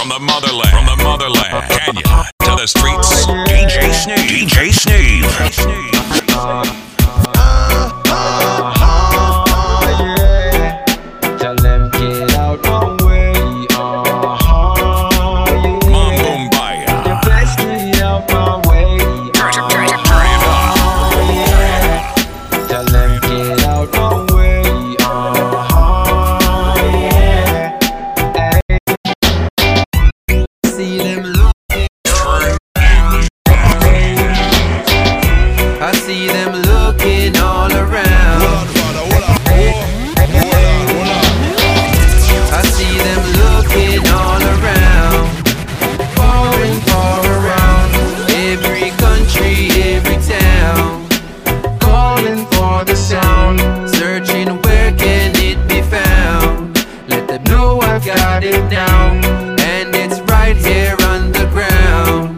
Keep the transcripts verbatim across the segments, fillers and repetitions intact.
From the motherland, from the motherland, Kenya to the streets, D J Sneeve, D J Sneeve. Tell them get out my way. Mambumbaya. You best get out my way. Turn it up. Tell them get out my way. See them looking. I see them looking all around. I see them looking all around, far and far around, every country, every town, calling for the sound, searching where can it be found. Let them know I've got it now, and it's right here on the ground.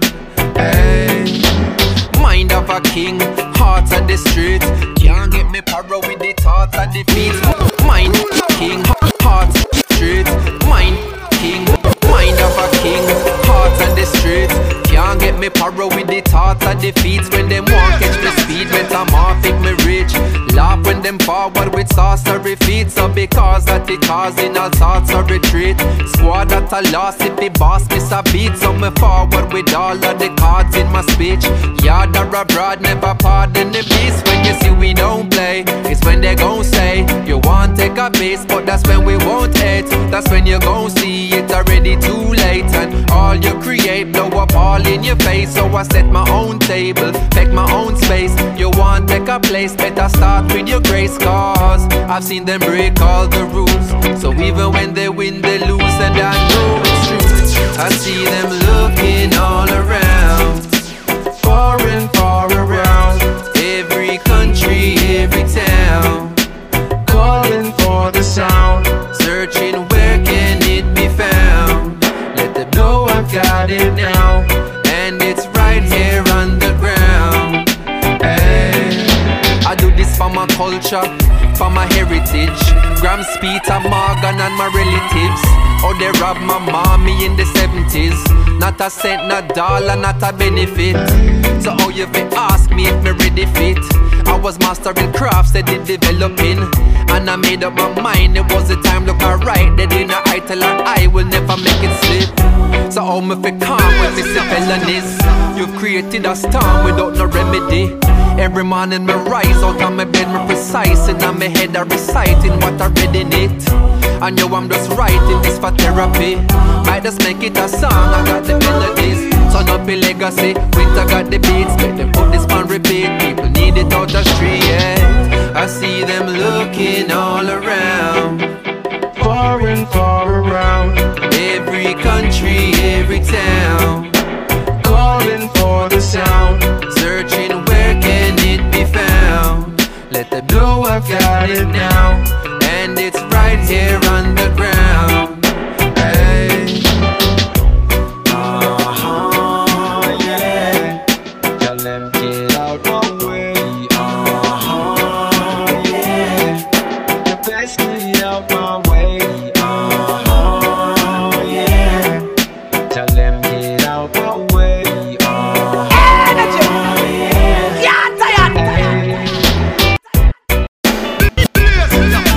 Hey, mind of a king, heart of the street, can't get me paro with the thoughts of defeat. Mind of a king, heart of the street, mind king, mind of a king, heart on the street. Can't get me paro with the thoughts of defeats. When them walk catch me speed, when I'm off it me rich. Laugh when them forward with sorcery feet. So because that it causing all sorts of retreat. Squad that I lost if the boss miss a beat. So me forward with all of the cards in my speech. Yard or abroad, never pardon the beast. When you see we don't play, it's when they gon' say you want take a piece, but that's when we won't hate. That's when you gon' see it's already too late, and all you create blow up all in your face. So I set my own table, take my own space. You want take a place, better start with your grace, cause I've seen them break all the rules. So even when they win, they lose, and I know it's true. I see them looking all around, far and far around, every country, every town, calling for the sound, searching where can it be found. Let them know I've got it now, and it's right here on the ground. Hey, I do this for my culture, for my heritage. Grams, Peter, Morgan and my relatives. Oh, they robbed my mommy in the seventies. Not a cent, not dollar, not a benefit. So how you fi ask me if me ready fit? I was mastering crafts, they did developing, and I made up my mind, it was the time look alright. They didn't I tell her I will never make it slip. So how me fi calm when me see felonies? You've created a storm without no remedy. Every morning me rise out of my bed, me precise, and on my head I reciting what I read in it. I know I'm just writing this for therapy. Might just make it a song, I got the melodies. Turn up a legacy, winter got the beats. Make them put this on repeat, people need it out the street, yeah. I see them looking all around, far and far around, every country, every town, calling for the sound, searching where can it be found. Let them know I've got it now, and it's right here on the ground. Hey, uh-huh, yeah. Tell them get out my way. Uh-huh, yeah. The best get out my way. Uh-huh, yeah. Tell them get out my way. Uh-huh, yeah. Yeah, tired, tired.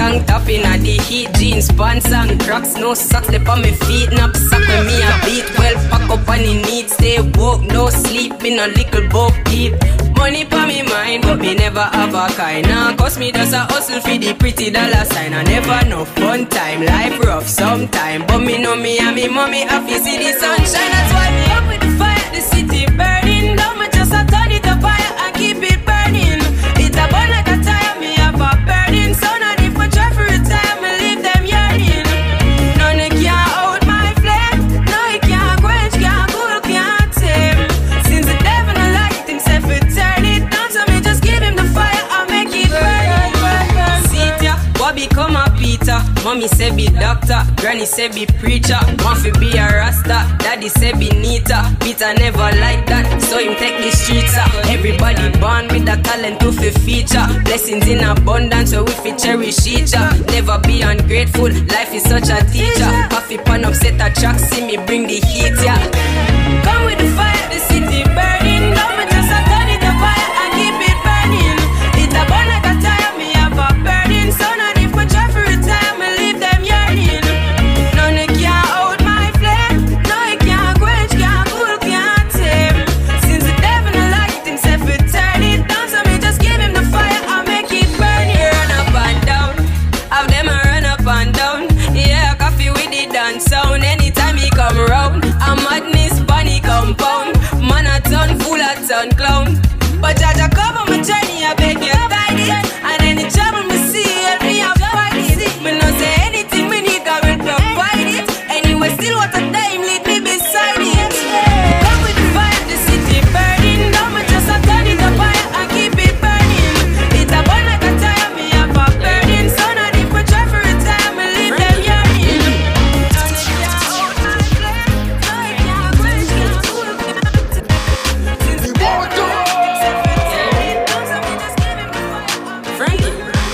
song, tapping at the heat, jeans, pants and cracks, no socks, they on my feet, knapsack with me a beat, well pack up on the need, stay woke, no sleep, in a little boat deep. Money pa me mind, but me never have a kind. Nah, cause me just a hustle for the pretty dollar sign. I never know fun time, life rough sometime, but me know me and me mommy happy see the sunshine. That's why me up with the fire, the city burning down. Me just a turn it up fire and keep it burning. It a burn like a tire, me have a burning sun. And if I try for retire, me leave them yearning. None of can't hold my flame, no it can't quench, can't cool, can't tame. Since the devil don't like it himself, it turn it down. So me just give him the fire and make it burn, burn, burn. See ya, boy become a Peter. Mommy say be doctor, granny say be preacher. Want fi be a rasta, daddy say be neater. Peter never like that, so him take the streets up. Everybody born with a talent to fi feature. Blessings in abundance, so we fi cherish each other. Never be ungrateful, life is such a teacher. Coffee pan up, set a track, see me bring the heat, yeah. Come with the fire, the city burning down. Me just a turn it up fire and keep it burning. It a burn like a tire, me have a burning sun. And if we try for retire, me leave them yearning. None of can't hold my flame, no it can't quench, can't cool, can't tame. Since the devil don't like it himself, it turn it down. So me just give him the fire and make it burn. Yeah, run up and down, have them a run up and down. Yeah, coffee with the dance sound. Anytime he come round, a madness bunny compound. Man a ton full a ton clown. But Jaja cover my journey, I beg you guide it. And any trouble me see, help me I fight it. Me no say anything me need, I will provide it. Anyway, still what a time, lead me beside it. Come with the fire, the city burning down. Me just a turn it up fire and keep it burning. It a burn like a tire, me have a burning sun. And if we try for retire, me leave them yearning. And it can't hold my flame, no it can't quench, can't cool, can't tame. Since the devil don't like it, so we turn it down. So we just give him the fire. Frankie,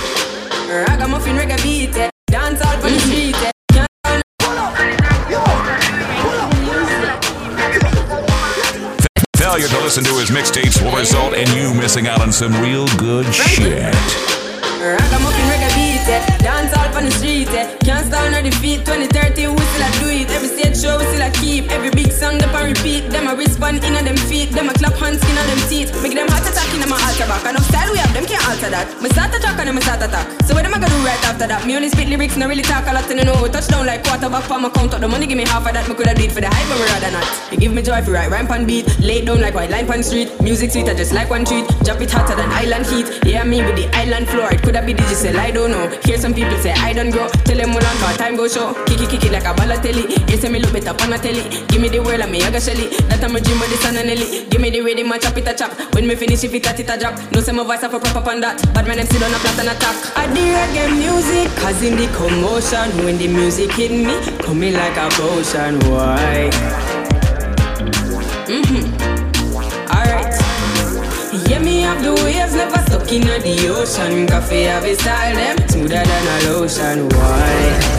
ragamuffin reggae beat, eh. Dance all for the street, eh. Can't Failure to listen to his mixtapes will result in you missing out on some real good shit. Ragamuffin reggae beat, eh. Dance all on the street, eh. Can't stand on the feet. twenty thirteen, we still a do it. Every stage show, we still a keep. Every big song, them a repeat. Them a respond in on them feet. Them a clap hands in on them teeth. Make them heart attack in them a alter back. Enough style we have, them can't alter that. Me start attack and them a start attack. So what am I gonna do right after that? Me only spit lyrics, no really talk a lot. And you know, touchdown like quarterback for my count up. The money give me half of that. Me coulda do it for the hype, but me rather not. You give me joy for right rhyme pan beat. Lay down like white line pan street. Music sweet, I just like one treat. Drop it hotter than island heat. Yeah, me with the island floor. It coulda be digital, I don't know. Hear some people say I don't grow. Tell them hold on for time go show. Kick it, kick it like a ballatelli. You say me look better on a telly. Give me the world and me a go shelly. That I'm a dream with the sun and Nelly. Give me the rhythm and chop it a chop. When me finish if it a it a drop. No say my voice have a prop up on that. But man them sit on a flat and attack. I do reggae music, cause in the commotion. When the music hit me, coming like a potion. Why? Mm-hmm. Alright. Yeah, me have the waves, never stuck in the ocean. Coffee have a style, them smoother than a lotion. Why?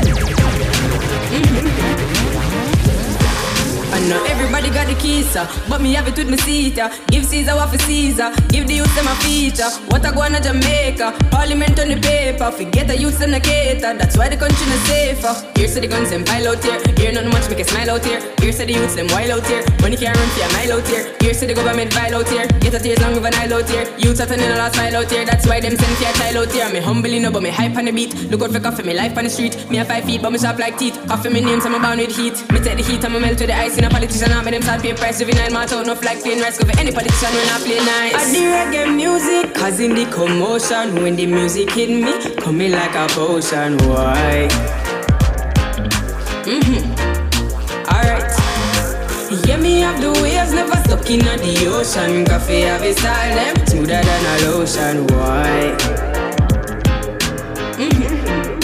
I know everybody got the keys, uh, but me have it with me seat. Uh. Give Caesar what for Caesar, give the youth them a feature. What I go on to Jamaica, Parliament on the paper. Forget the youth and the cater, that's why the country is safer. Here say the guns them pile out here, here not much make a smile out here. Here say the youths them wild out here, money can't run for a mile out here. Here say the government vile out here, get a tears long of an aisle out here. Youths are turning a last mile out here, that's why them send for a child out here. Me humbly no, but me hype on the beat. Look out for coffee, me life on the street. Me have five feet, but me sharp like teeth. Coffee me name, so I'm bound with heat. Me take the heat and me melt with the ice. In a politician, I make them start pay price. Juvenile march out, no flag plain rice. Go for any politician when I play nice. I do reggae music, cause in the commotion. When the music hit me, coming like a potion. Why? Mm-hmm. Alright. Yeah, me have the waves, never stuck in the ocean. Coffee have a style, them smoother than a lotion. Why? Mm-hmm.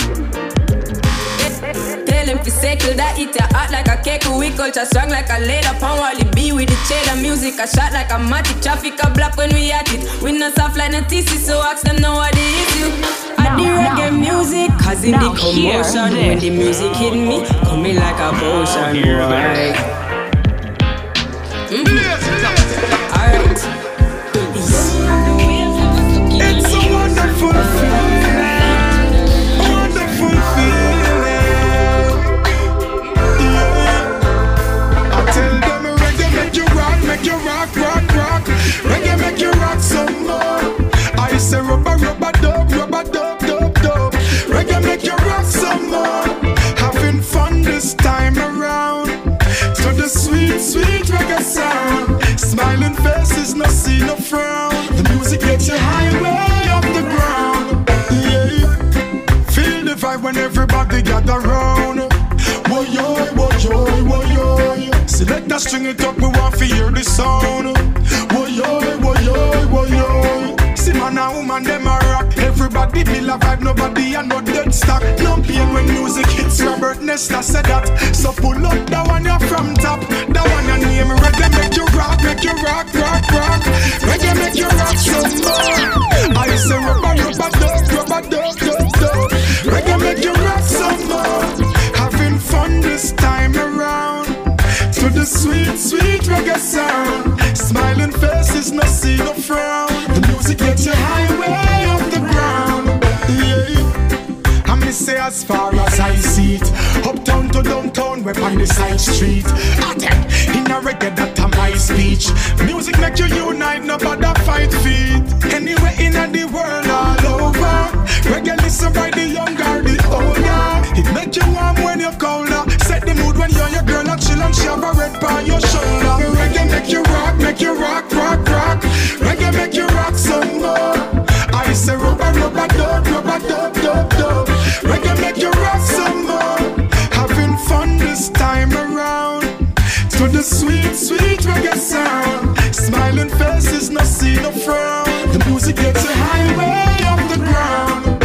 Tell them to circle that eat ya hot like a cake. We culture strong like a leather. Pound Wally B with the cheddar. Music a shot like a matic. Traffic a block when we at it. We not soft like no T C, so ask them know what the issue. I do reggae music, cause in the commotion. When the music hit me, coming like a potion. Right? Mm-hmm. Alright. It's a wonderful feeling. vibe when everybody gather round. Woy yoy, woy yoy, woy yoy. Select a string it up, we want to hear the sound. Woy yoy, woy yoy, woy yoy. See man and woman them a rock. Everybody feel a vibe, nobody and no dead stock. No pain when music hits. Robert Nesta said that. So pull up that one you from top. That one your name reggae make you rock, make you rock, rock, rock. Reggae make you rock some more. I say rubber, rubber, dub, rubber, dub, dub, dub. Reggae make you rock some more. Having fun this time around. To the sweet, sweet reggae sound. Smiling faces, no see no frown. The music gets you high way off the ground. Yeah. I may say as far as I see it, uptown to downtown, we're on the side street. I take in a reggae that a my speech. Music make you unite, nobody fight feet. Anywhere in the world, all over. Reggae listen by the young or the older. It make you warm when you're colder. Set the mood when you're your girl and chill and she have a red bar your shoulder. Reggae make you rock, make you rock, rock, rock. Reggae make you rock some more. I say rubber, rubber, dub, rubber, dub, dub, dub. Reggae make you rock some more. Having fun this time around. To the sweet, sweet reggae sound. Smiling faces, no see no frown. The music gets a highway off the ground.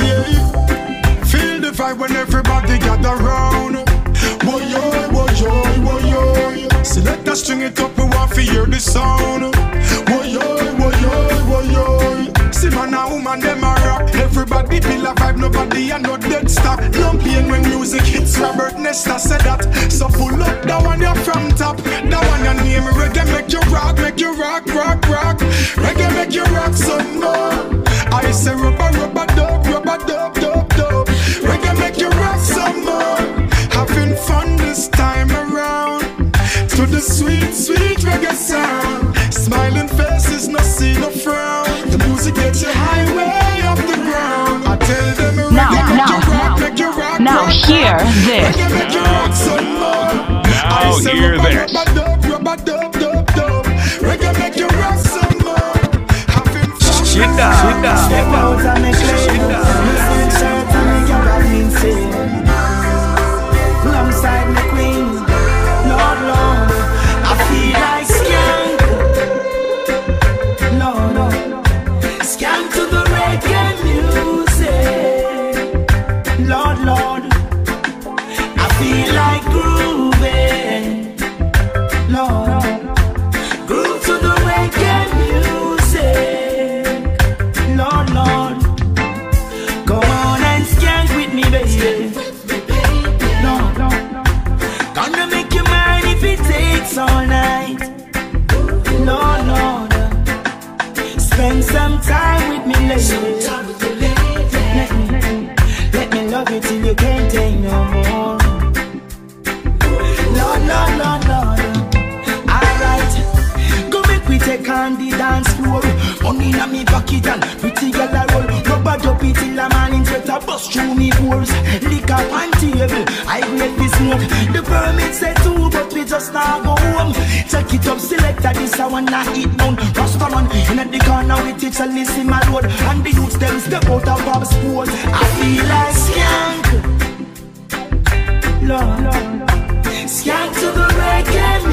Yeah. Feel the vibe when everybody gather round. Woy yoy, woy yoy, woy yoy. Select a string it up, we want to hear the sound. Woy yoy, woy yoy, woy yoy. See man and woman them a rock. Everybody feel a vibe, nobody and no dead stock. No pain when music hits. Robert Nesta said that. So pull up that one you from top. That one your name reggae make you rock, make you rock, rock, rock. Reggae make you rock some more. I say rubber, rubber, dub, rubber, dub, dub, dub. Reggae make you rock some more. Having fun this time around. To the sweet, sweet reggae sound. Smiling faces, no see no frown. The music gets you highway off the ground. I tell them reggae now, make now, you rock, now, make you rock, now rock, hear rock. this. Reggae make you rock some more. Now I say hear rubber, this. rubber, dub, rubber, dub, dub, dub. Reggae make you rock some more. Having fun. Shit down, shit down. Step out and make love. Listen shirt and make your body insane. Alongside my queen, Lord, Lord, I feel like skank. No, no, skank to the reggae music. Lord, Lord, I feel like grooving. Lord, groove to the reggae music. Lord, Lord, come on and skank with me, baby. No, gonna make you mine if it takes all night. Lord, Lord, spend some time with me, lady. Let me, let me love you till you can't take no more. Lord, Lord, Lord, Lord. Alright, go make we take on the dance floor. Money in me pocket and pretty girl a roll. Rubber duppy till a man in sweat a bust through me pores. Liquor on table, I grade this smoke. The permit said two, but we just now go home. Check it up, selector, this I wanna eat down. Rasta man, in at the corner we teach a listen my road. And the youths them step out of our sport. I feel like skank. Lord, Lord, skank to the reggae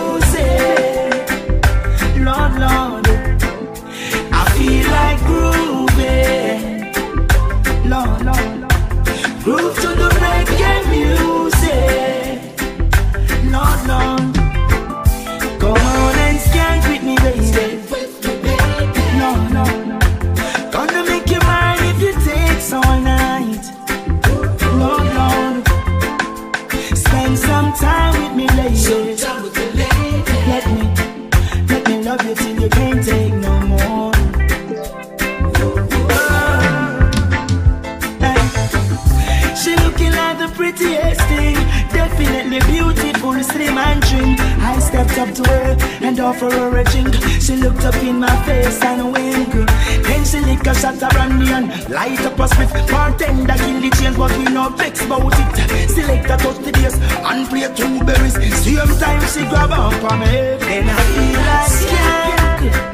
music. Lord, Lord, I feel like grooving. Lord, Lord, groove to the reggae music. Lord, Lord, come on and skank with me, baby. Lord, Lord, gonna make you mine if it takes all night. Lord, Lord, spend some time with me, lady. Let me, let me love you till you can't take no more. She looking like the prettiest thing, definitely beautiful, slim and trim. I stepped up to her and offered her a drink. She looked up in my face and winked. Then she licked a shot of brandy and light up a spliff. Bartender kill the change, but we no vex about it. Selector touch the bass and play two berries. Same time she grab up on me, then I feel like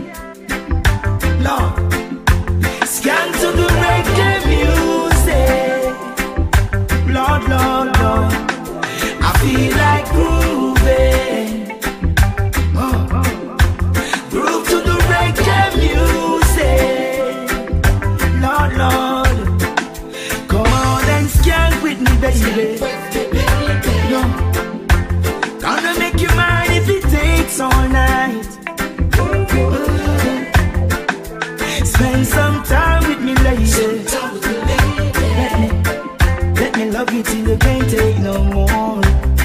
skank. Lord, skank to the reggae music. baby. No, gonna make you mine if it takes all night. Spend some time with me, lady. Let me, let me love you till you can't take no more.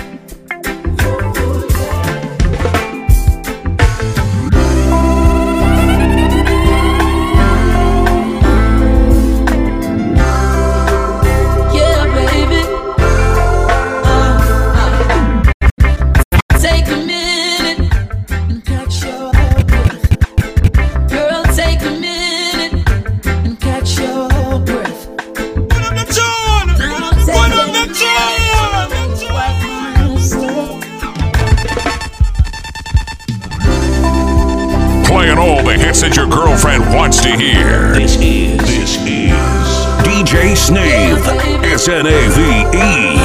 That your girlfriend wants to hear. This is, this is D J Snave, S N A V E.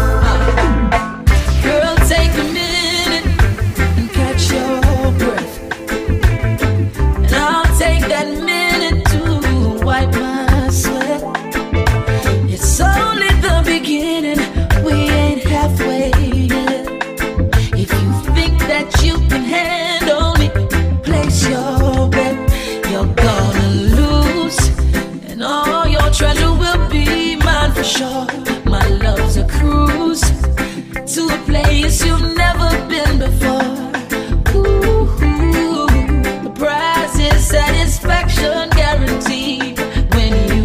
Girl, take a minute and catch your breath. And I'll take that minute to wipe my sweat. It's only the beginning, we ain't halfway yet. If you think that you can handle me, place your bet. You're gonna lose, and all your treasure will be mine for sure. My love's a cruise to a place you've never been before. Ooh, the prize is satisfaction guaranteed when you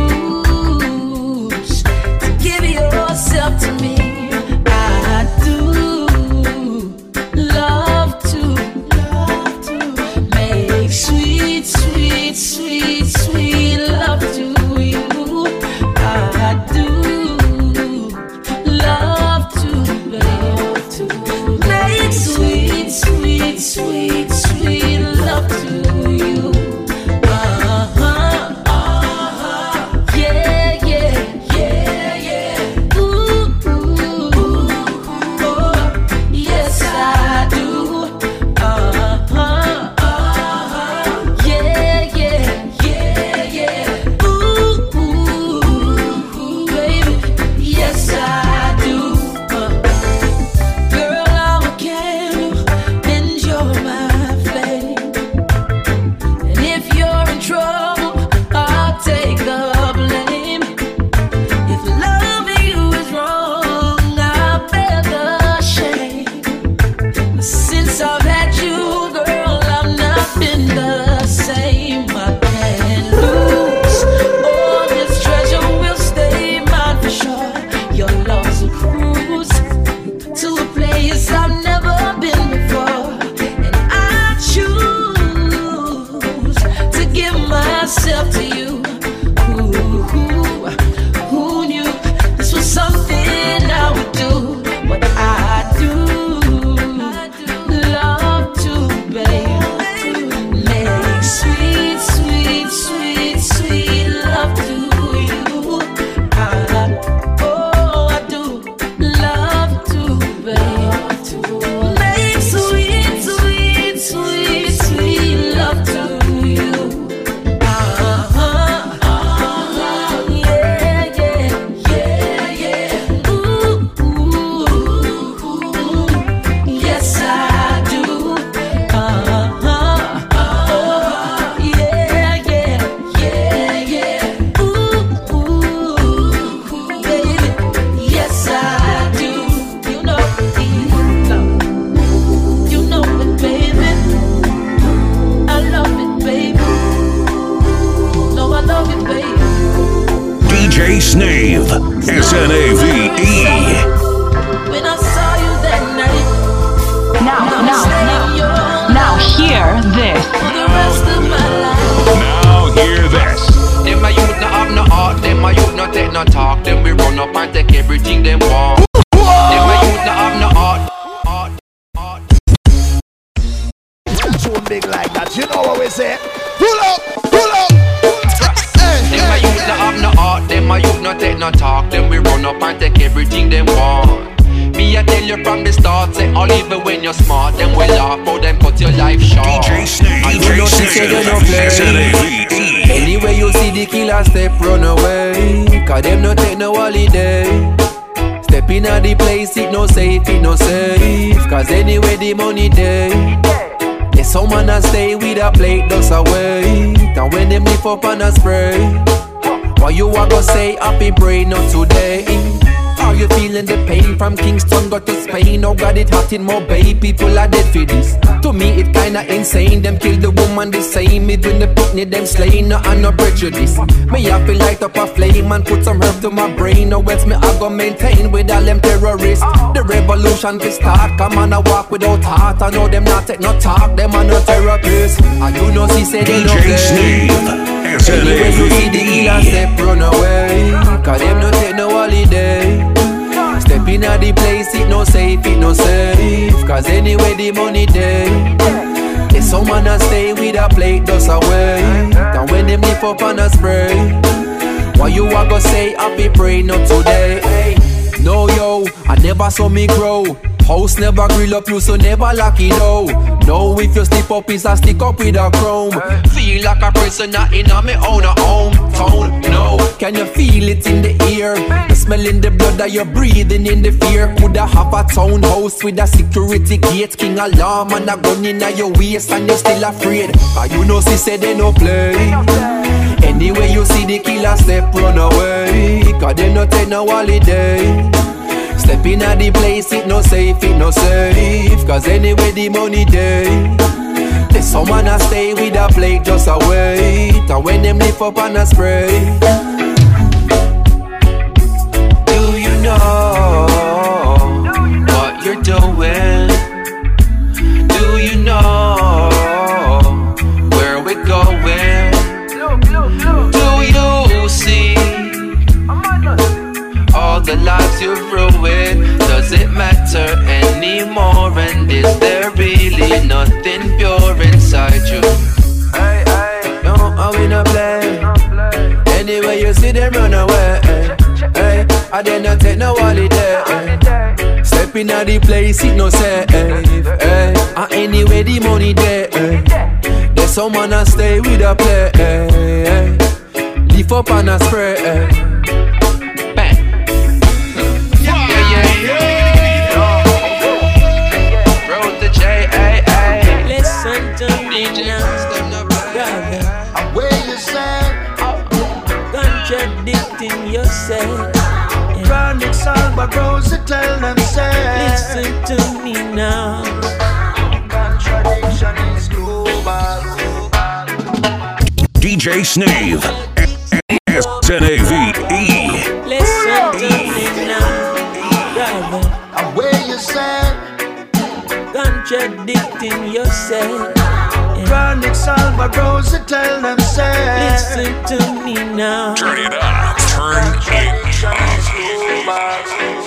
choose to give yourself to me. I do love to, love to make sweet, sweet, sweet, sweet love to you. I do love to, love to make sweet, sweet, sweet, sweet love to you. Uh-huh, uh-huh, yeah, yeah, yeah, yeah. Ooh, ooh, oh, yes I do. Uh-huh, uh-huh, yeah, yeah, yeah, yeah. Ooh, ooh, baby, yes I do. Uh, girl, I'm a candle and you're my flame. And if you're in trouble, I'll take the blame. If loving you is wrong, I'll bear the shame. But since I've had you, girl, I've not been the same. I can't lose. All this treasure will stay mine for sure. Your love's a cruise to a place I've never been before. And I choose to give myself to you. Who, who, who knew this was something I would do? What I do, love to, baby, make sweet, sweet, sweet, sweet love to you. I, oh, I do love to, baby, make sweet, sweet, sweet, sweet love to you. Uh-huh, uh-huh, yeah, yeah, yeah, yeah. Ooh, ooh, ooh, yes I do. Uh-huh, uh-huh, yeah, yeah, yeah, yeah. Ooh, ooh, baby, yes I do. You know, you know it, baby. I love it, baby. No, I love it, baby. D J Snave, S N A V E. When I saw you that night, Now, I'm now, staying now, young now hear this. for the rest of my life. Now hear this. Them a youth no have no heart, them a youth no take no talk. Them we run up and take everything them want. Them a youth no have no heart, heart, heart. Tune big like that, you know what we say? Pull up, pull up. Them a youth no have no heart, them a youth no take no talk. Them we run up and take everything them want. Me I tell you from the start, say all even when you're smart, them will laugh, but them cut your life short. D J Snave, And D you J know she said you no Snave, S N A play. V E. Anyway you see the killer step, run away, cause them no take no holiday. Step in at the place, it no safe, it no safe. Cause anyway the money there. There's someone that stay with a plate, does away. And when them lift up and a spray, why you a go say happy brain not today? Are you feeling the pain from Kingston got to Spain? Oh God, it hot in Mobay, people are dead for this. To me it kinda insane, them kill the woman the same. It when the picnic them slain, no and no prejudice. Me have to light up a flame and put some herb to my brain. No else me I go maintain with all them terrorists. The revolution can start, come on I walk without heart. I know them not take no talk, them are no therapists. And you know she say they no D J Snave, S N A anyway you see the V killer E. step run away. Cause them no take no holiday. Step in at the place, it no safe, it no safe. Cause anyway the money there. There's someone that stay with a plate, does away. And when them lift up on a spray, why you a go say happy pray not today? Hey. No yo, I never saw me grow. House never grill up you, so never lock it out. No, if you slip up, is a stick up with a chrome. Feel like a prisoner in a me own a hometown. No, can you feel it in the air? The smell in the blood that you're breathing in the fear. Coulda have a townhouse with a security gate, king alarm and a gun in your waist, and you're still afraid. And you know she said they no play. Anyway you see the killer step run away. Cause they no take no holiday. Step in at the place, it no safe, it no safe. Cause anyway the money there. There's someone that stay with a plate, just a wait. And when them lift up and a spray, do you know what you're doing? Do you know where we're going? Do you see all the lives you've ruined? Does it matter anymore? And is there really nothing pure inside you? Hey, hey, no, I will not play. Anyway you see them run away. Hey, I did not take no holiday. Step in at the place, it no safe. Hey, and anyway the money there. There's someone that stay with a play. Lift up and a spray. Listen to me now, brother. Where you say? Contradicting yourself. Chronic Salvador, tell them say. Listen to me now. Contradiction is global. D J Snave, S N A V E. Listen to me now, brother. Where you say? Contradicting yourself. Chronic Salvador, tell them say. Listen to me now. Turn it up, turn it up.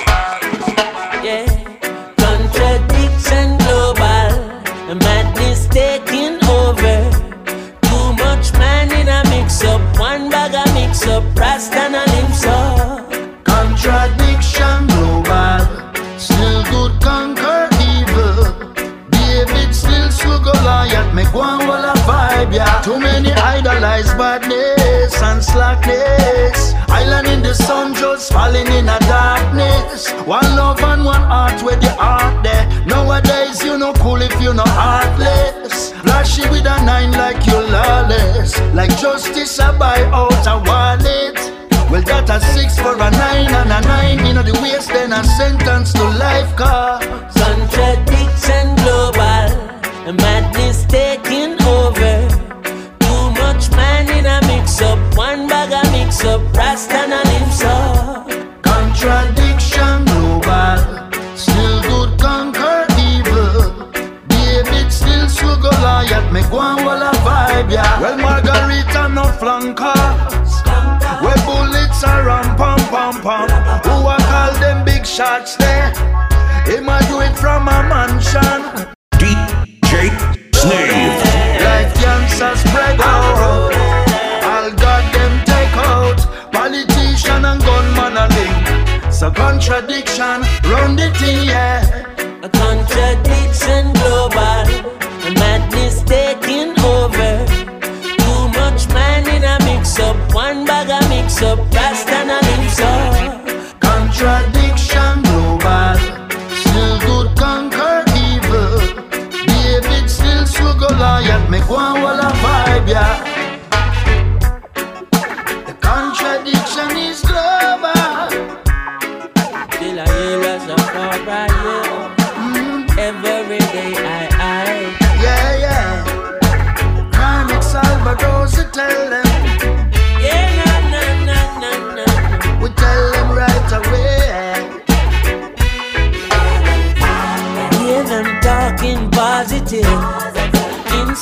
Yeah. Contradiction global. Madness taking over. Too much man in a mix up. One bag a mix up. Rasta and a lips up. Contradiction global. Still good conquer evil. David still slow Goliath. Make one wall a vibe, yeah. Too many idolize badness and slackness. Island in the sun just falling in a darkness. One love and one heart where the heart there. Nowadays you no cool if you no heartless. Flashy with a nine like you lawless. Like justice I buy out a wallet. Well that a six for a nine and a nine. You know the waste then a sentence to life car. Contradiction global. Madness taking over. Too much man in a mix up. One bag a mix up. Rasta and a lips up. Contradiction global. Still good conquer evil. David still slow Goliath. Make one wall a vibe, yeah. Well Margarita no flankers. Where bullets are ram pam pam pam. Who I call them big shots there? Him a do it from a mansion. D J Snave. Like cancer spread out. All got them take out. Politician and gunman a link. So contradiction, run the thing, yeah. A contradiction global. A madness taking over. Too much man in a mix up. One bag a mix up. Rasta and a lips up. Contradiction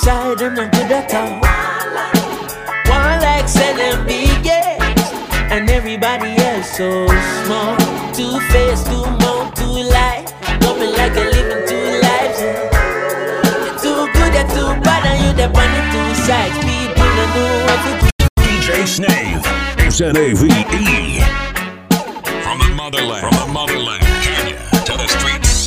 side and not to the top. One like selling big, yeah. And everybody else so small. Two face, two mouth, two lie. Coming like a living two lives. You're too good, you're too bad, and you're the on the two sides. People don't know what to do. D J Snave, S N A V E. From the motherland, from the motherland, Kenya to the streets.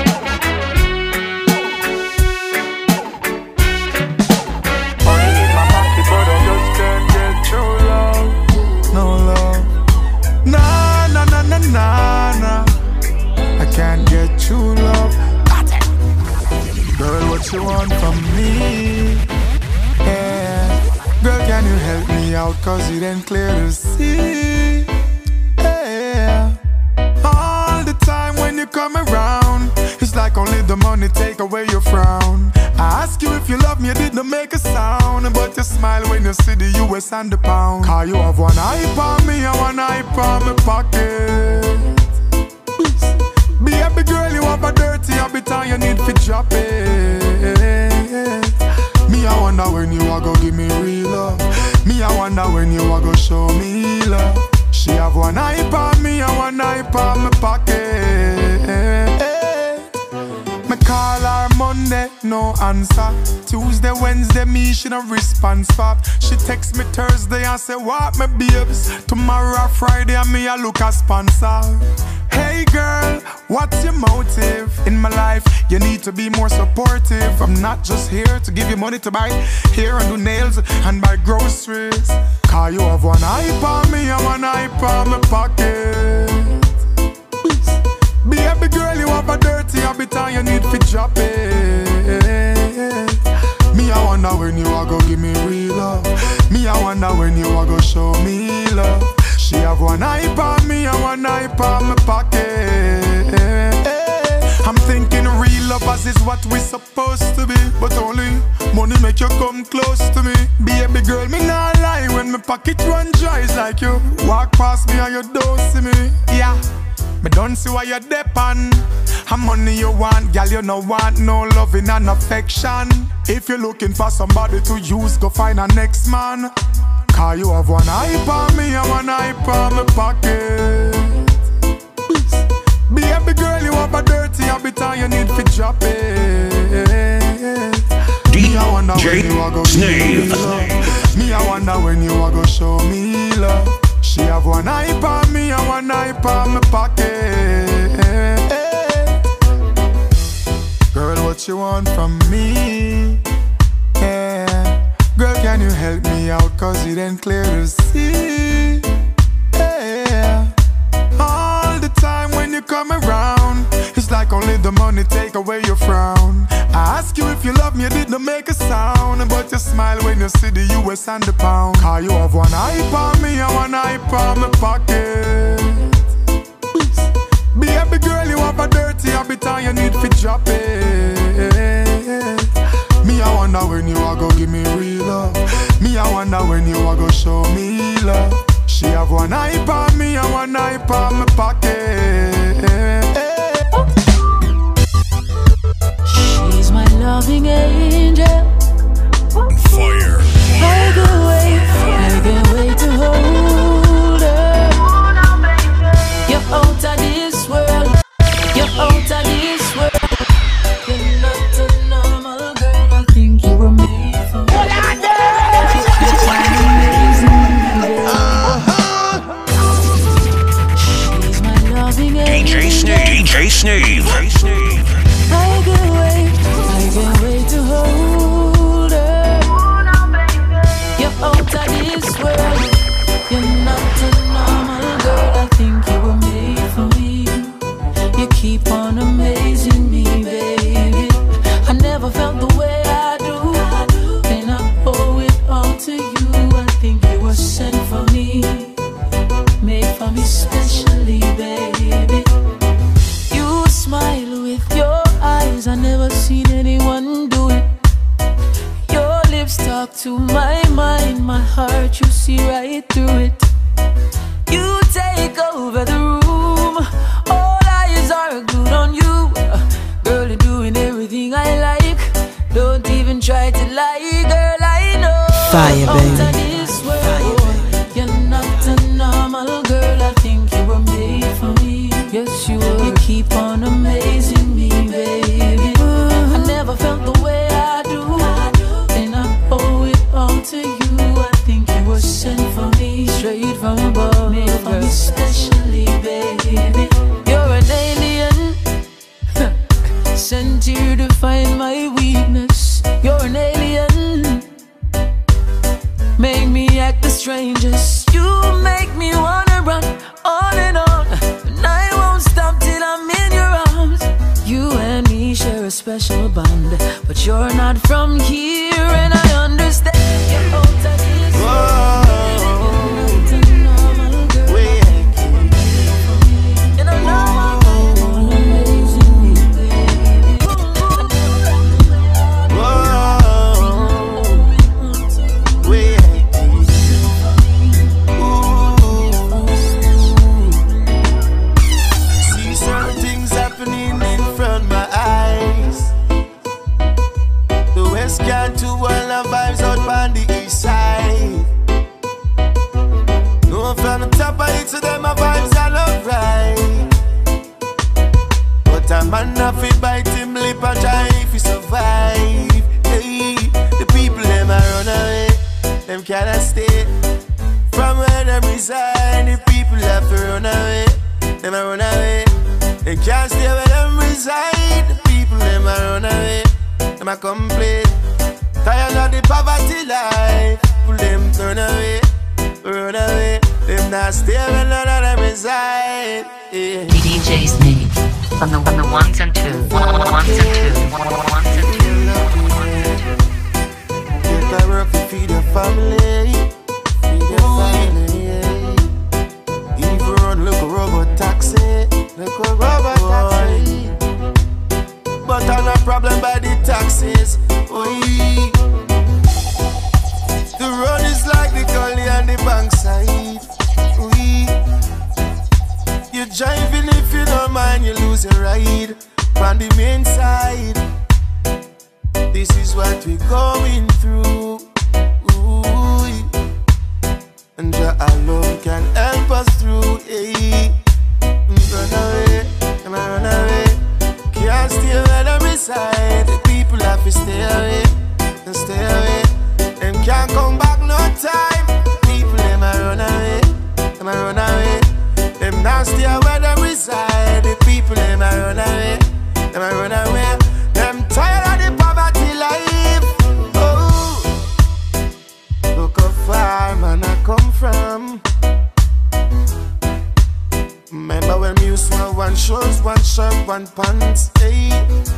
Money in my pocket, but I just can't get true love. No love. Nah, nah, nah, nah, nah, nah. I can't get true love. Girl, what you want from me? Yeah. Girl, can you help me out? Cause it ain't clear to see. Yeah. All the time when you come around, it's like only the money take away your frown. I ask you if you love me, you did not make a sound. But you smile when you see the U S and the pound. Cause you have one eye on me and one eye on my pocket. Baby girl, you have a dirty habit and you need to drop it. Me, I wonder when you are gonna give me real love. Me, I wonder when you are gonna show me love. She have one eye on me and one eye on my pocket. Me call her Monday, no answer. Tuesday, Wednesday, me, she no response pop. She text me Thursday and say, what my babes? Tomorrow, Friday, and me, I look a sponsor. Hey girl, what's your motive in my life? You need to be more supportive. I'm not just here to give you money to buy hair and do nails and buy groceries. Cause you have one eye on me and one eye on my pocket. Baby girl, you have a dirty habit and you need to drop it. Me, I wonder when you are gonna give me real love. Me, I wonder when you are gonna show me love. She have one eye on me and one eye on my pocket. I'm thinking real lovers is what we supposed to be, but only money make you come close to me. Baby girl, me not lie when my pocket run dry. It's like you walk past me and you don't see me. Yeah, me don't see why you're depend. How money you want, girl, you no want no loving and affection. If you're looking for somebody to use, go find a next man. Cause you have one eye on me and one eye on my pocket. Baby girl, you have a dirty habit and you need to drop it. D Me, I wonder when J you are gonna Snave. Me, I wonder when you are gonna show me love. She have one eye on me and one eye on my pocket. Girl, what you want from me? Yeah. Girl, can you help me out? Cause it ain't clear to see. Yeah. All the time when you come around, it's like only the money take away your frown. I ask you if you love me, you did not make a sound. But you smile when you see the U S and the pound. Cause you have one eye on me and one eye on my pocket. Baby girl, you have a dirty habit and you need to drop it. Me, I wonder when you are gonna give me real love. Me, I wonder when you are gonna show me love. She have one eye on me and one eye on my pocket. She's my loving angel. Fire. I can't wait, I can't wait to hold her. You're out of this world. You're out of this world. You're not a normal girl. I think you were made for me. She's my loving angel. D J Snave. D J Snave. I can't wait, I can't wait to hold her. You're out of this world. You're not a normal girl. I think you were made for me. You keep on amazing me, baby. I never felt the way I do. And I owe it all to you. I think you were sent for me, made for me specially, baby. You smile with your eyes, I never seen anyone do it. Your lips talk to my mind, my heart, you see right through it. You take over the room, all eyes are good on you. Girl, you're doing everything I like, don't even try to lie. fire, baby. You're not a normal girl, I think you were made for me. Yes, you were. You keep on amazing me, baby. I never felt the way I do, and I owe it all to you. I think you were sent for me, straight from above, made for me specially, baby. You're an alien, sent here to find my weakness. You're an alien, make me act the strangest. You make me wanna run on and on, and I won't stop till I'm in your arms. You and me share a special bond, but you're not from here, and I understand you're out of this world. And I know I'm amazing, baby. See certain things happening in front of my eyes. The West can't do all the vibes out on the east side. No, from the top of it to them, my vibes are not right. But a man have to bite him lip and try if he survive. Hey, the people them a run away, them cannot stay from where them reside. The people have to run away, them a run away. They can't stay where them reside. The people them a run away, them a complain. Tired of the poverty life, people them turn away, run away. Them not stay where none of them reside. Yeah. D J Snake on the, on the ones and twos, ones and twos, ones and twos. Get to work to feed your family, feed your family. Yeah. If you run, look a robot taxi, look a robot taxi. But I'm not problem by the taxis. Oy. The road is like the gully on the bank side. Oy. You're driving if you don't mind, you lose your ride on the main side. This is what we're going through. Ooh. And Jah alone can help us through. Hey. Run away, come on, run away. Can't stay where them reside. The people have to stay away, and stay away. Them can't come back no time. People them a run away, them a run away. Them now stay where them reside. The people them a run away, them a run away. Them tired of the poverty life. Oh, look how far man I come from. Remember when we used to have one shoes, one shirt, one pants. Hey,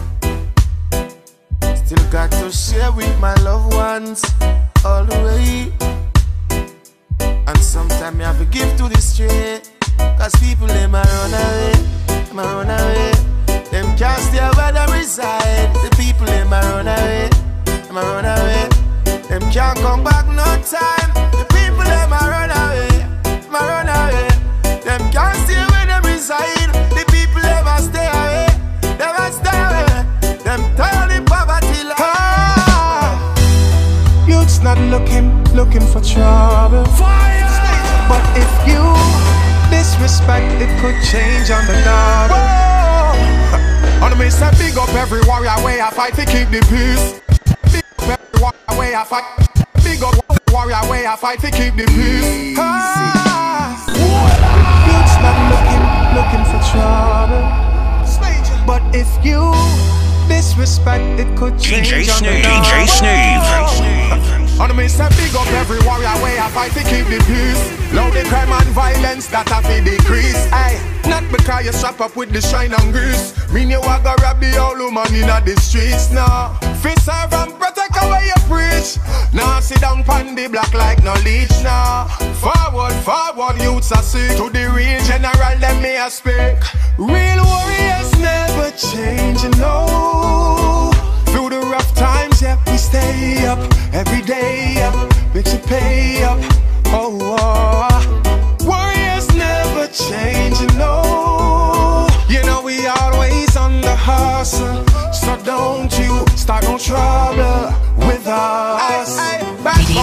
still got to share with my loved ones all the way. And sometimes you have to give to the street, cause people them a run away, them a run away. Them can't stay where they reside. The people them a run away, them a run away. Them can't come back no time. The people them a run away, them a run away. Them can't stay where they reside. The people them a stay away, them a stay away. Them tired of poverty life. Ah, youth's not looking, looking for trouble. Fire! But if you disrespect, it could change on the double. On the me say big up every warrior way I fight to keep the peace. Big up every warrior way I fight. Big up warrior way I fight to keep the peace. Ah, youth's not looking, looking for trouble. But if you disrespect, it could change D J on the Snave, double. D J Snave. On the me say big up every warrior way I fight to keep the peace. Loud the crime and violence that have to decrease. Aye, not because you strap up with the shine and grease. Mean you a go rob the old woman in the streets now. Fist serve and protect away you preach. Now sit down pon the block like no leech now. Forward, forward, youths are sick. To the real general, let me a speak. Real warriors never change, you know. Through the rough times, yeah, we stay up. Every day up, makes you pay up. Oh, oh. Warriors never change, you know. You know we always on the hustle. So don't you start no trouble with us. Aye, aye. Bad boy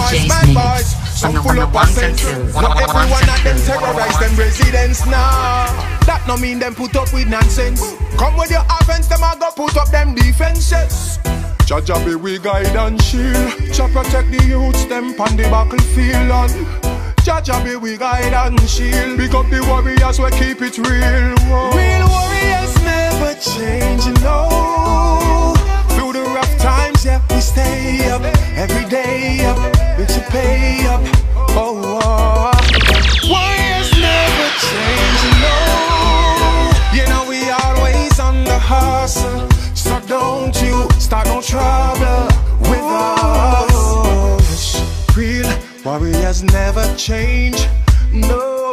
boys, bad boys. Some full up of sense. Not every one of them terrorize them residents, nah. That no mean them put up with nonsense. Come with your offense, them a go put up them defenses. Jaja be we guide and shield. Jah protect the youths, them pon the battlefield. And Jaja be we guide and shield. Pick up the warriors, we keep it real. Whoa. Real warriors never change, you know. Through the rough times, yeah, we stay up. Every day up, we to pay up. Oh, oh. Warriors never change, you know. You know we always on the hustle. So don't you start no trouble with us. Real warriors never change. No.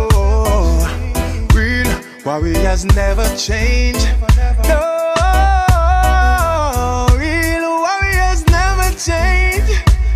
Real warriors never change. No. Real warriors never change.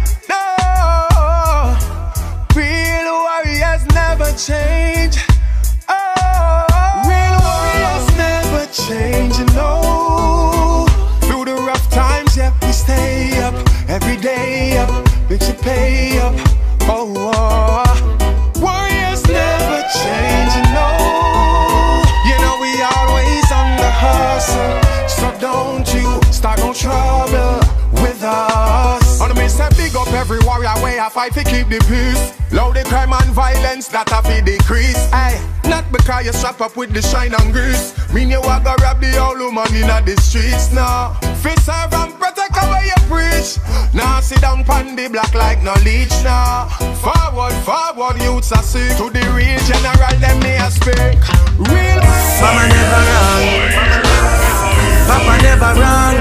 No. Real warriors never change. Oh. Real warriors never change. No. Through the rough times, yeah, we stay up. Every day up, makes you pay up. Oh, oh. Warriors never change, you know. You know we always on the hustle. So don't you start no trouble with us. On the me say big up every warrior way I fight to keep the peace. Low the crime and violence that have to decrease. Aye, not because you strap up with the shine and grease. Mean you a go rob the old woman in the streets now. Fist serve and protect away you preach. Now sit down pon the block like no leech now. Forward, forward, youths are sick. To the real general, them me a speak. Real Mama never wrong. Papa never wrong.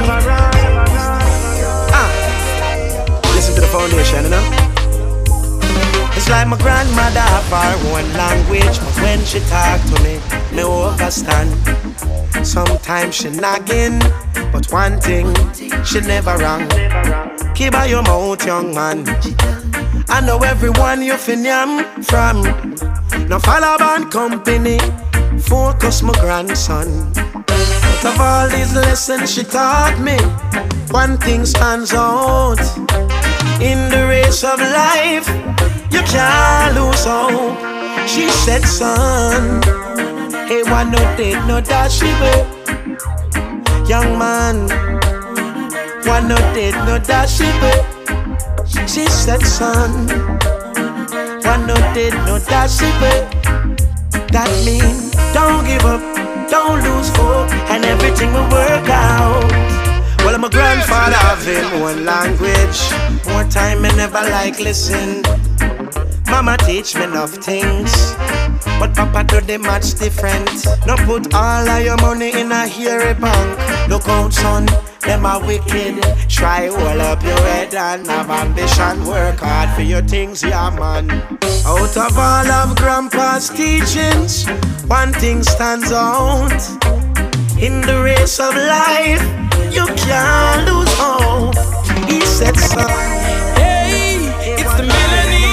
Ah, listen to the foundation, you know. It's like my grandmother have her own language, but when she talk to me, me understand. Sometimes she nagging, but one thing, she never wrong. Keep by your mouth, young man. I know everyone you fin yam from. Now follow band company, focus my grandson. Out of all these lessons she taught me, one thing stands out. In the race of life, you can't lose hope. She said, son, hey, one no did no dash it. Young man, one no did no dash it. She said, son, one no did no dash it. That means don't give up, don't lose hope, and everything will work out. Well, my grandfather have him one language. More time I never like listen. Mama teach me enough things, but Papa do the much different. No put all of your money in a hairy bank. Look out, son, them are wicked. Try hold up your head and have ambition. Work hard for your things, yeah man. Out of all of Grandpa's teachings, one thing stands out. In the race of life, you can't lose hope. He said so. Hey, it's the melanin.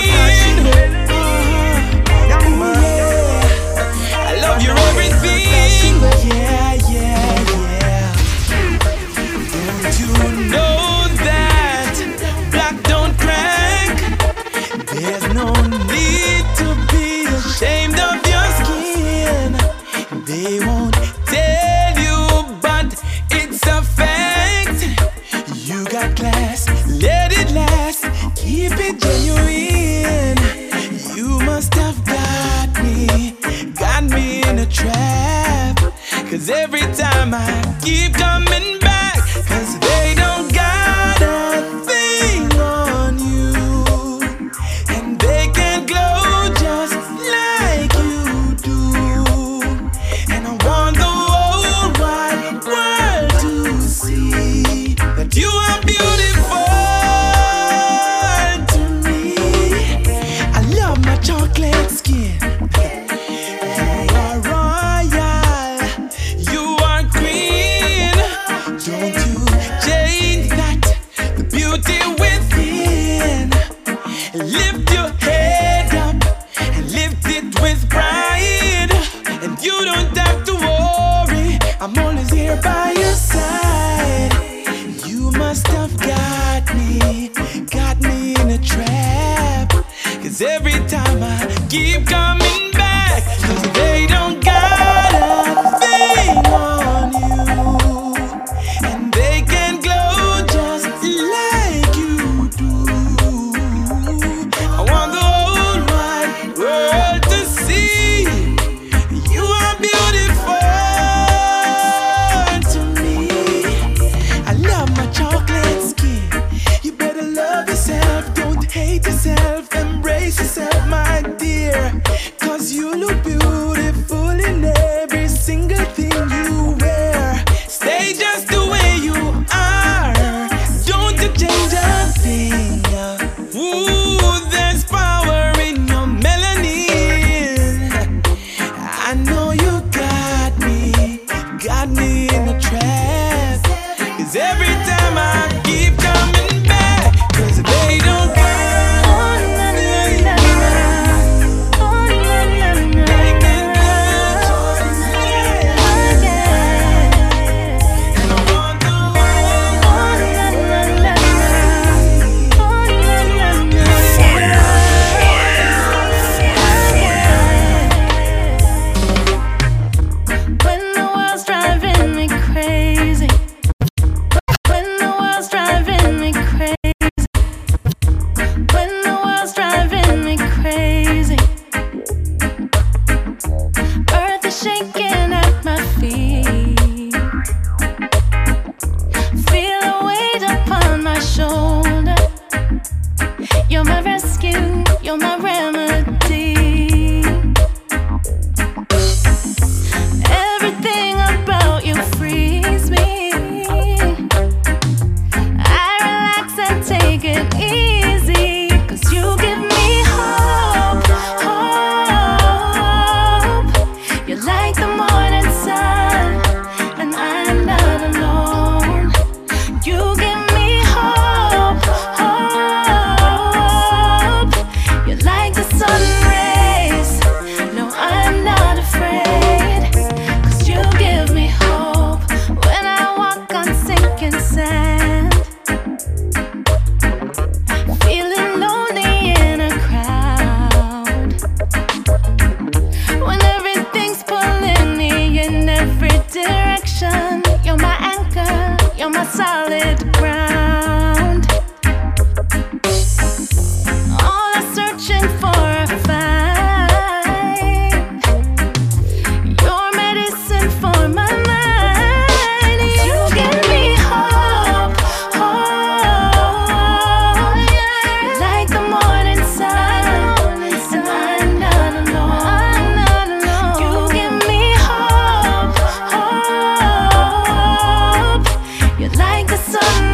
I love your everything. Yeah, yeah, yeah. Don't you know that black don't crack? There's no need to be ashamed of your skin. They won't tell you, but it's a fact. You got class, let it last. Keep it genuine. You must have got me, got me in a trap. Cause every time I keep coming back, cause they don't got a thing on you, and they can glow just like you do. And I want the whole wide world to see that you are beautiful to me. I love my chocolate skin. You are royal, you are queen. Don't you change that, the beauty within. Lift your head up and lift it with pride. And you don't have to worry, I'm always here by your side. You must have got me, got me in a trap. 'cause every time I keep coming back, 'cause they don't got a thing on you, and they can glow just like you do. I want the whole wide world to see you are beautiful to me. I love my chocolate skin. You better love yourself, don't hate yourself, embrace yourself, my dear, 'cause you look beautiful in every single thing you wear. Stay just the way you are, don't you change a thing. Ooh, there's power in your melanin. I know you got me, got me in a trap, 'cause every time I keep coming back, 'cause they don't care. When the world's driving me crazy, when the world's driving me crazy, when the world's driving me crazy, earth is shaking at my feet, feel a weight upon my shoulder. You're my rescue, you're my remedy. Everything about you frees me. I relax and take it easy, 'cause you give me hope, hope. You're like the morning sun, and I'm not alone. You give me hope, hope. You're like the sun rays. No, I'm not afraid, 'cause you give me hope when I walk on sinking sand. Feeling lonely in a crowd, when everything's pulling me in every direction. You're my anchor, you're my solid ground. All I'm searching for I find. Your medicine for my mind. You give me hope, hope. Like the morning sun, and I'm not alone. You give me hope, hope. You're like the sun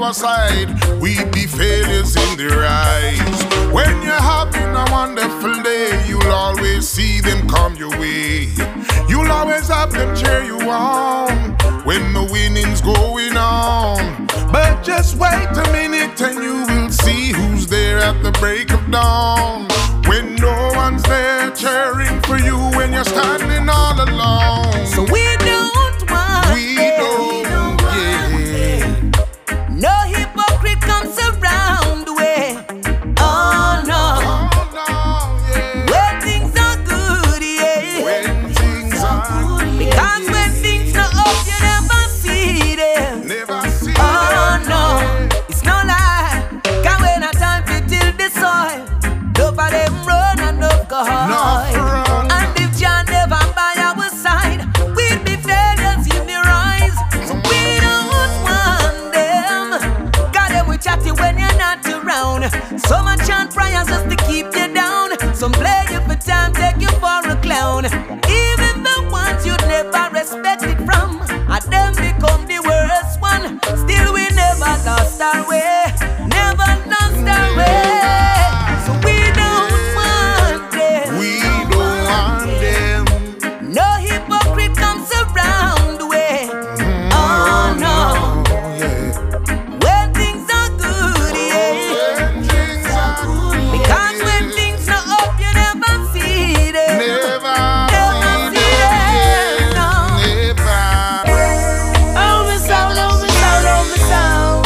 our side, we'd be failures in their eyes. When you're having a wonderful day, you'll always see them come your way. You'll always have them cheer you on when the winning's going on. But just wait a minute and you will see who's there at the break of dawn. When no one's there cheering for you when you're standing all alone. So we don't want We them. don't, yeah. No hypocrite comes around the way. Oh no. Oh no, yeah. When things are good, yeah. When things are good, Because yeah. when things not up, you never see them. Never see Oh them, no, yeah. it's no lie. Cause when a time to till the soil, enough of them run and enough go hard. Enough run. And if Jah never by our side, we'd be failures in the rise. So we don't want them. Got them we chatty when you're not around. Some a chant prayers just to keep you down. Some play you for time, take you for a clown. Even the ones you'd never respected from, and them become the worst one. Still we never lost our way, never lost our way. So we don't want them. We don't want them. No hypocrite comes around the way. Oh no, yeah. when things are good, yeah. When things are good, Because yeah. when things are up, you never see them. Never, Never see see them, them, no. never. Oh me sound, oh me sound, oh me sound.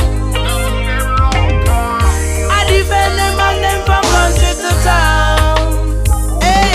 I defend them and them from country to town. Hey,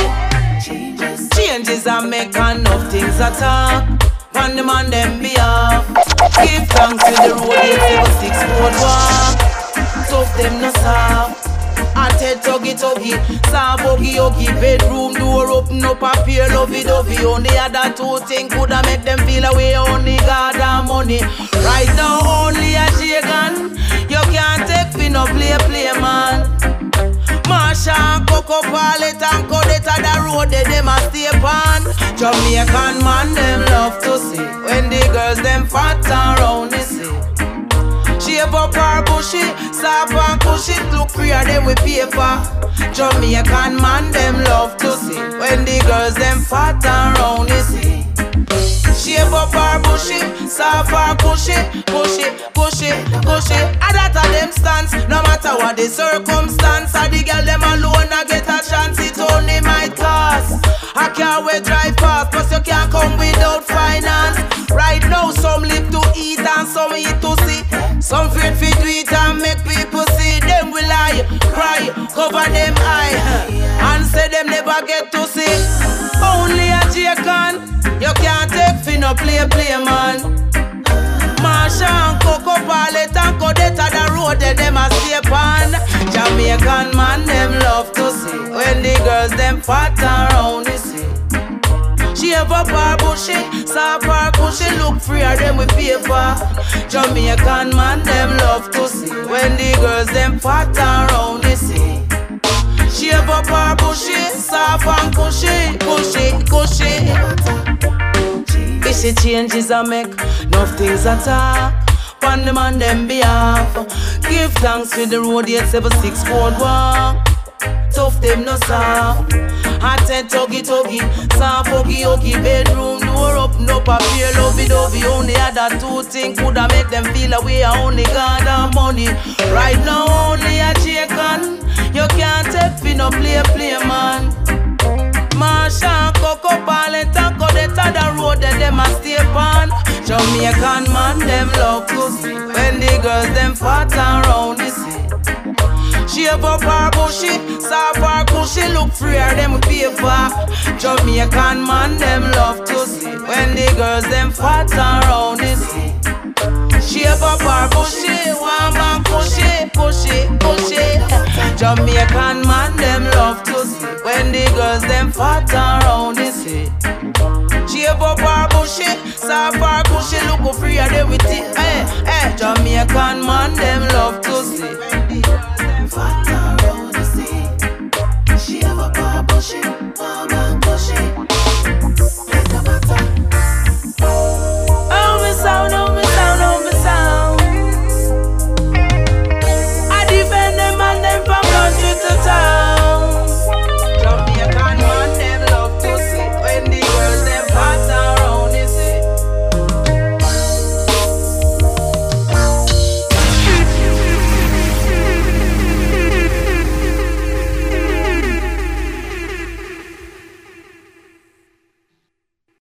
changes I make and enough things I talk. On them and them behalf. Give thanks to the road eight seven six road walk. Tough them no soft. I tell tuggy tuggy, soft buggy huggy. Bedroom door open up a pair lovey dovey. Only other two things coulda make them feel away. Only God and money. Right now only a shaken. You can't take me no play play man. Marsha and Coco Pallet and Codetta the road they them a stay on. Jamaican man them love to see when the girls them fat and round the sea. Shave up her bushy, soft and cushy, look freer them with paper. Jamaican man them love to see when the girls them fat and round the sea. Shave up her bushy, soft and cushy, pushy, pushy, pushy. And that a them stance, no matter what the circumstance. And the girl them alone a get a chance, it only my task. I can't wait drive fast, cause you can't come without finance. Right now some live to eat and some eat to see. Some fear fit to eat and make people see. Them will lie, cry, cover them eye, and say them never get to see. Only a J-Con, you can't take fi no play play man. Marsha and Coco Pallet and Codetta the road they them a stay on. Jamaican man them love to see when the girls them fat and round the sea. Shave up her bushy, soft her cushy, look freer them with paper. Jamaican man them love to see when the girls them fat and round the sea. Shave up her bushy, soft and cushy, cushy, cushy. Fishy changes I make, enough things I talk. On them and them behalf. Give thanks to the road eight seven six road walk. Tough them no soft. Hot and tuggy tuggy, soft huggy huggy. Bedroom door open up a pair lovey dovey. Only other two things coulda make them feel away. Only God and money. Right now only a J-Con. You can't take fi no play play man. Marsha and Coco Pallet and Codetta the road that them a stay on. Jamaican man them love to see when the girls them fat and round the sea. Shave up her bushy, soft her cushy, look freer them with paper. Jamaican man them love to see when the girls them fat and round the sea. Shave up her bushy, warm and cushy, pushy, pushy. Jamaican man them love to see when the girls them fat and round the sea. Shave up her bushy, soft her cushy, look freer them with it. Hey, hey. Jamaican man them love to see